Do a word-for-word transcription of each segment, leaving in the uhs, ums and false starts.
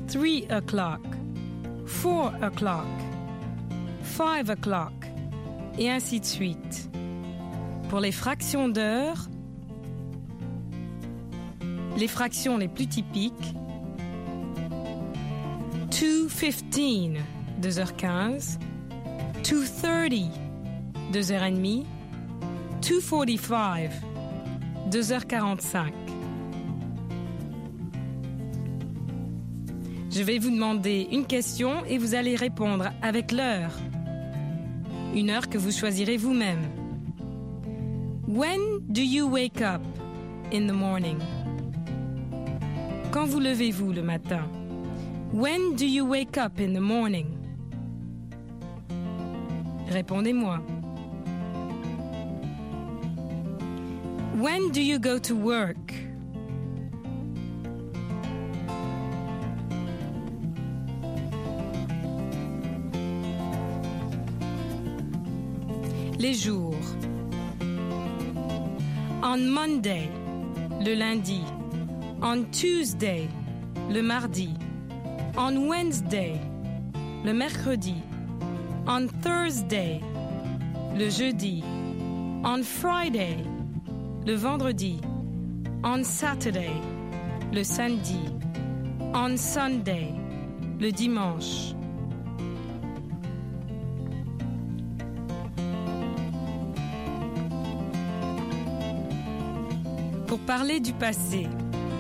three o'clock, four o'clock, five o'clock, et ainsi de suite. Pour les fractions d'heure, les fractions les plus typiques, two fifteen, deux heures quinze, two thirty, deux heures trente, two forty-five, deux heures quarante-cinq. Je vais vous demander une question et vous allez répondre avec l'heure. Une heure que vous choisirez vous-même. When do you wake up in the morning? Quand vous levez-vous le matin? When do you wake up in the morning? Répondez-moi. When do you go to work? Les jours. On Monday, le lundi. On Tuesday, le mardi. On Wednesday, le mercredi. On Thursday, le jeudi. On Friday, le vendredi. On Saturday, le samedi. On Sunday, le dimanche. Pour parler du passé.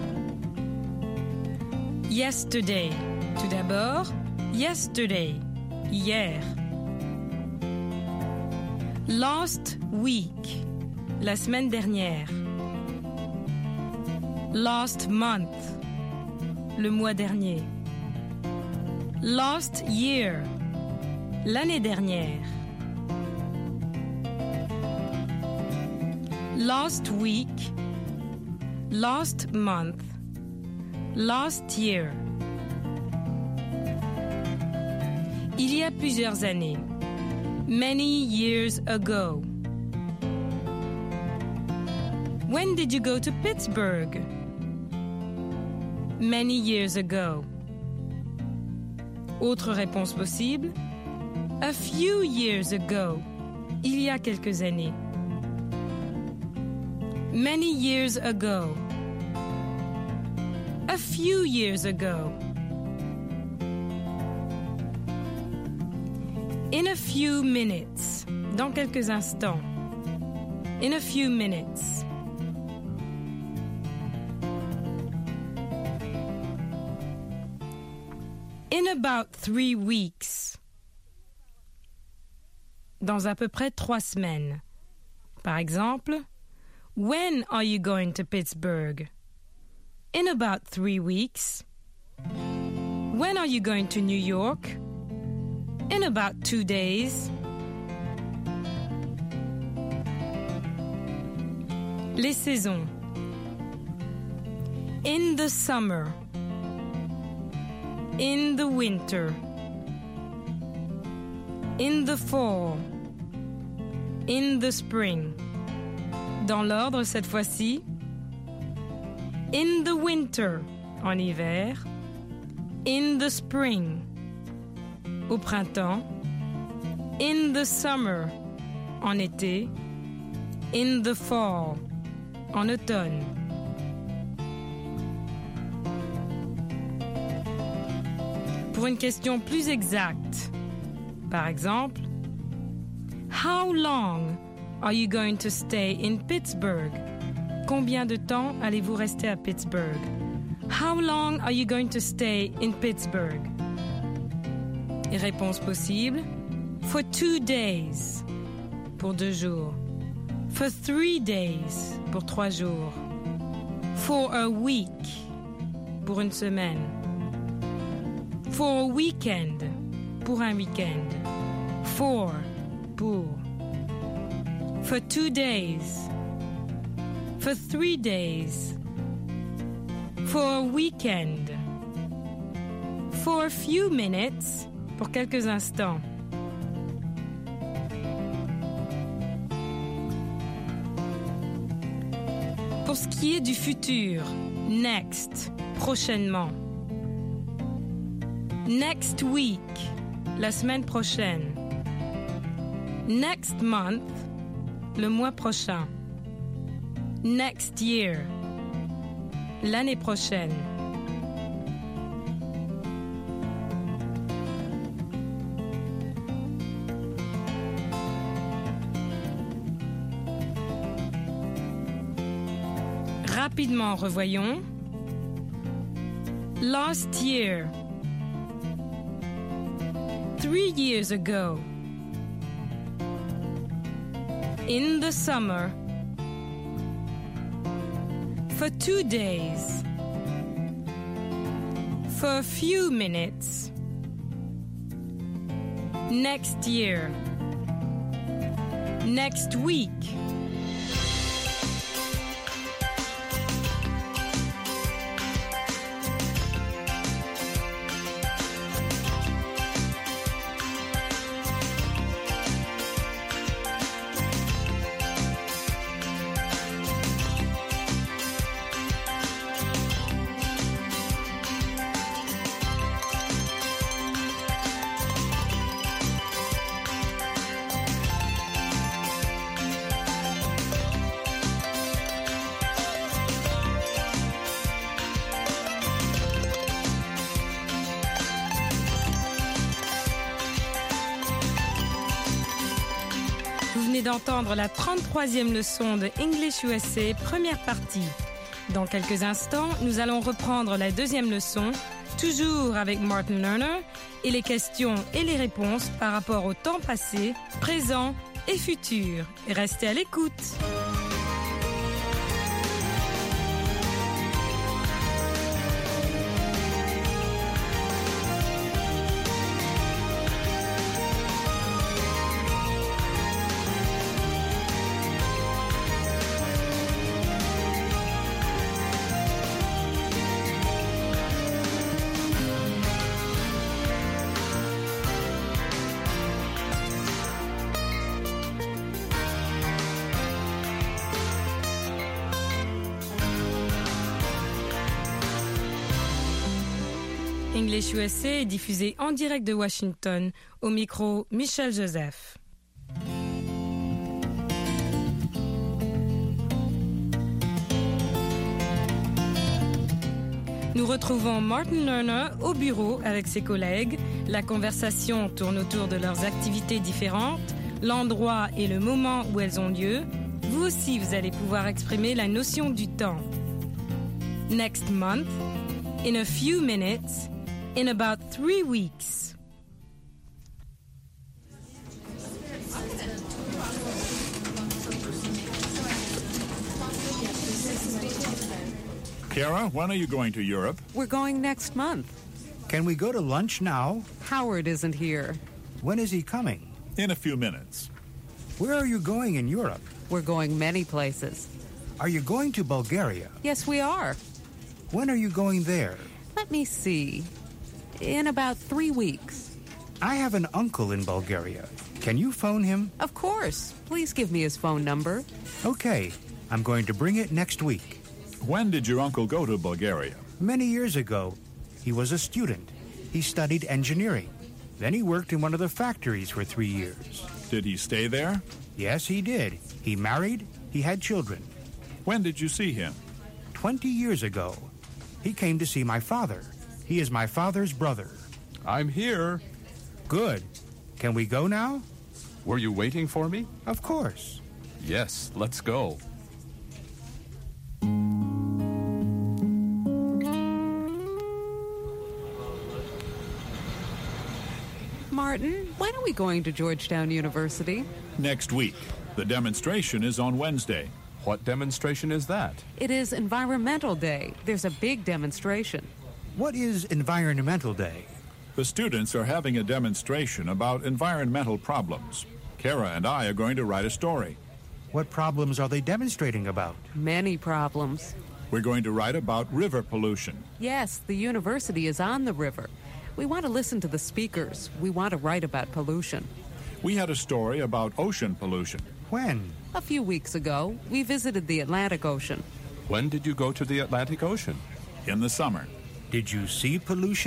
Yesterday. Tout d'abord, yesterday. Hier. Last week. La semaine dernière. Last month. Le mois dernier. Last year. L'année dernière. Last week. Last month, last year. Il y a plusieurs années. Many years ago. When did you go to Pittsburgh? Many years ago. Autre réponse possible. A few years ago. Il y a quelques années. Many years ago. A few years ago. In a few minutes. Dans quelques instants. In a few minutes. In about three weeks. Dans à peu près trois semaines. Par exemple, when are you going to Pittsburgh? In about three weeks. When are you going to New York? In about two days. Les saisons. In the summer. In the winter. In the fall. In the spring. Dans l'ordre cette fois-ci. In the winter, en hiver. In the spring, au printemps. In the summer, en été. In the fall, en automne. Pour une question plus exacte, par exemple, how long are you going to stay in Pittsburgh? Combien de temps allez-vous rester à Pittsburgh? How long are you going to stay in Pittsburgh? Et réponse possible. For two days. Pour deux jours. For three days. Pour trois jours. For a week. Pour une semaine. For a weekend. Pour un week-end. For. Pour. For two days. For three days. For a weekend. For a few minutes. Pour quelques instants. Pour ce qui est du futur, next, prochainement. Next week, la semaine prochaine. Next month, le mois prochain. Next year, l'année prochaine. Rapidement revoyons. Last year. Three years ago. In the summer. For two days. For a few minutes. Next year. Next week. Vous venez d'entendre la trente-troisième leçon de English U S A, première partie. Dans quelques instants, nous allons reprendre la deuxième leçon, toujours avec Martin Lerner, et les questions et les réponses par rapport au temps passé, présent et futur. Restez à l'écoute. English U S A est diffusé en direct de Washington. Au micro, Michel Joseph. Nous retrouvons Martin Lerner au bureau avec ses collègues. La conversation tourne autour de leurs activités différentes, l'endroit et le moment où elles ont lieu. Vous aussi, vous allez pouvoir exprimer la notion du temps. Next month, in a few minutes, in about three weeks. Kara, when are you going to Europe? We're going next month. Can we go to lunch now? Howard isn't here. When is he coming? In a few minutes. Where are you going in Europe? We're going many places. Are you going to Bulgaria? Yes, we are. When are you going there? Let me see. In about three weeks. I have an uncle in Bulgaria. Can you phone him? Of course. Please give me his phone number. Okay. I'm going to bring it next week. When did your uncle go to Bulgaria? Many years ago. He was a student. He studied engineering. Then he worked in one of the factories for three years. Did he stay there? Yes, he did. He married. He had children. When did you see him? Twenty years ago. He came to see my father. He is my father's brother. I'm here. Good. Can we go now? Were you waiting for me? Of course. Yes, let's go. Martin, when are we going to Georgetown University? Next week. The demonstration is on Wednesday. What demonstration is that? It is Environmental Day. There's a big demonstration. What is Environmental Day? The students are having a demonstration about environmental problems. Kara and I are going to write a story. What problems are they demonstrating about? Many problems. We're going to write about river pollution. Yes, the university is on the river. We want to listen to the speakers. We want to write about pollution. We had a story about ocean pollution. When? A few weeks ago, we visited the Atlantic Ocean. When did you go to the Atlantic Ocean? In the summer. Did you see pollution?